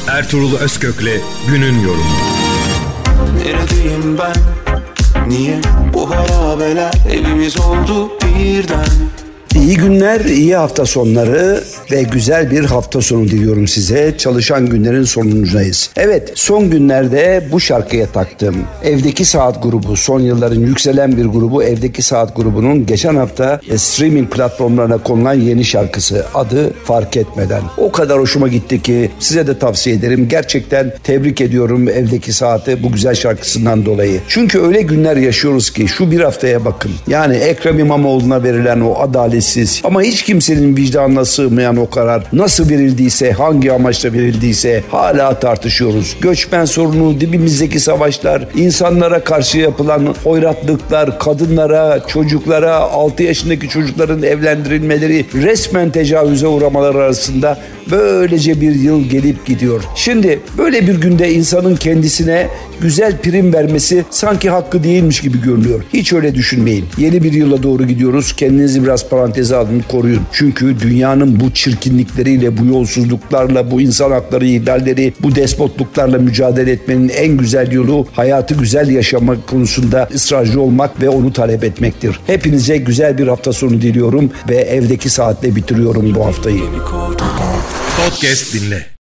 Ertuğrul Özkök'le günün yorumu. Neredeyim ben? Niye bu harabeler evimiz oldu birden? İyi günler, iyi hafta sonları ve güzel bir hafta sonu diliyorum size. Çalışan günlerin sonundayız. Evet, son günlerde bu şarkıya taktım. Evdeki Saat grubu, son yılların yükselen bir grubu Evdeki Saat grubunun geçen hafta streaming platformlarına konulan yeni şarkısı. Adı Fark Etmeden. O kadar hoşuma gitti ki size de tavsiye ederim. Gerçekten tebrik ediyorum Evdeki Saat'i bu güzel şarkısından dolayı. Çünkü öyle günler yaşıyoruz ki şu bir haftaya bakın. Yani Ekrem İmamoğlu'na verilen o adaletsiz ama hiç kimsenin vicdanına sığmayan o karar nasıl verildiyse, hangi amaçla verildiyse hala tartışıyoruz. Göçmen sorunu, dibimizdeki savaşlar, insanlara karşı yapılan hoyratlıklar, kadınlara, çocuklara, 6 yaşındaki çocukların evlendirilmeleri, resmen tecavüze uğramaları arasında böylece bir yıl gelip gidiyor. Şimdi böyle bir günde insanın kendisine güzel prim vermesi sanki hakkı değilmiş gibi görünüyor. Hiç öyle düşünmeyin. Yeni bir yıla doğru gidiyoruz. Kendinizi biraz paranteze alın, koruyun. Çünkü dünyanın bu çirkinlikleriyle, bu yolsuzluklarla, bu insan hakları ihlalleri, bu despotluklarla mücadele etmenin en güzel yolu hayatı güzel yaşamak konusunda ısrarcı olmak ve onu talep etmektir. Hepinize güzel bir hafta sonu diliyorum ve Evdeki Saat'le bitiriyorum bu haftayı. Podcast dinle.